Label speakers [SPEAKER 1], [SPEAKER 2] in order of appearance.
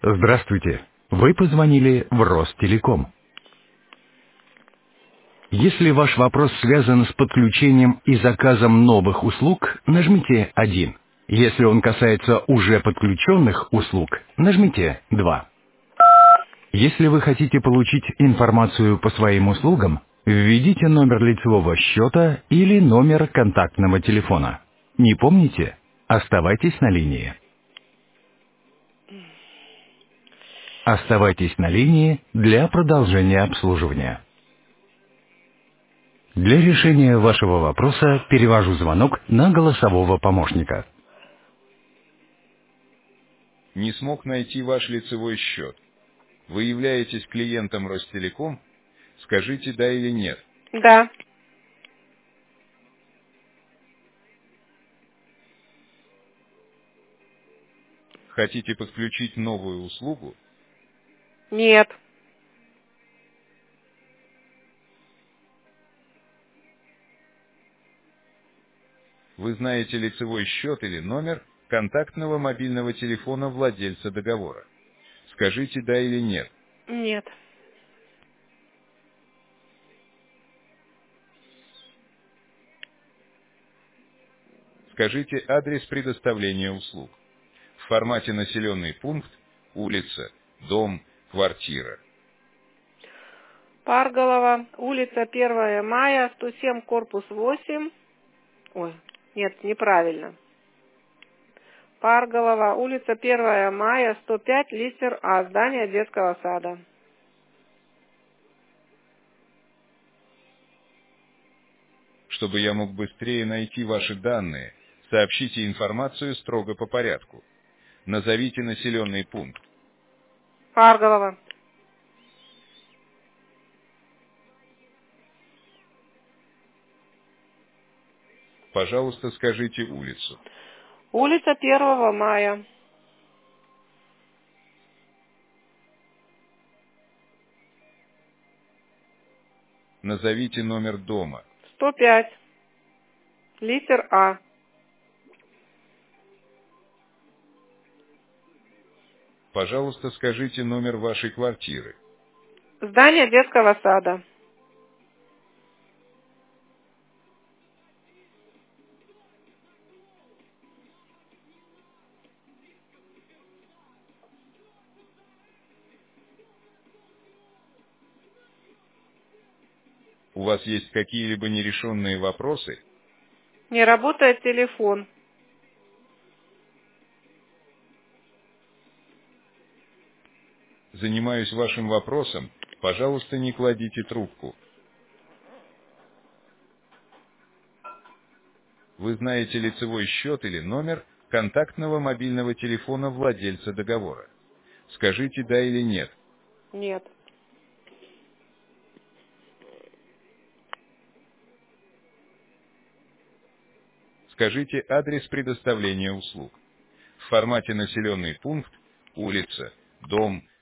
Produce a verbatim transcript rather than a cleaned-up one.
[SPEAKER 1] Здравствуйте. Вы позвонили в Ростелеком. Если ваш вопрос связан с подключением и заказом новых услуг, нажмите один. Если он касается уже подключенных услуг, нажмите два. Если вы хотите получить информацию по своим услугам, введите номер лицевого счета или номер контактного телефона. Не помните? Оставайтесь на линии. Оставайтесь на линии для продолжения обслуживания. Для решения вашего вопроса перевожу звонок на голосового помощника.
[SPEAKER 2] Не смог найти ваш лицевой счет. Вы являетесь клиентом Ростелеком? Скажите да или нет.
[SPEAKER 3] Да.
[SPEAKER 2] Хотите подключить новую услугу?
[SPEAKER 3] Нет.
[SPEAKER 2] Вы знаете лицевой счет или номер контактного мобильного телефона владельца договора? Скажите да или нет.
[SPEAKER 3] Нет.
[SPEAKER 2] Скажите адрес предоставления услуг. В формате населенный пункт, улица, дом, квартира.
[SPEAKER 3] Парголова, улица первое мая, сто семь, корпус восемь. Ой, нет, неправильно. Парголова, улица первое мая, сто пять, литер А, здание детского сада.
[SPEAKER 2] Чтобы я мог быстрее найти ваши данные, сообщите информацию строго по порядку. Назовите населенный пункт.
[SPEAKER 3] Парголова.
[SPEAKER 2] Пожалуйста, скажите улицу.
[SPEAKER 3] Улица первого мая.
[SPEAKER 2] Назовите номер дома.
[SPEAKER 3] сто пять, литер А.
[SPEAKER 2] Пожалуйста, скажите номер вашей квартиры.
[SPEAKER 3] Здание детского сада.
[SPEAKER 2] У вас есть какие-либо нерешенные вопросы?
[SPEAKER 3] Не работает телефон.
[SPEAKER 2] Занимаюсь вашим вопросом. Пожалуйста, не кладите трубку. Вы знаете лицевой счет или номер контактного мобильного телефона владельца договора? Скажите да или нет.
[SPEAKER 3] Нет.
[SPEAKER 2] Скажите адрес предоставления услуг. В формате населенный пункт, улица, дом,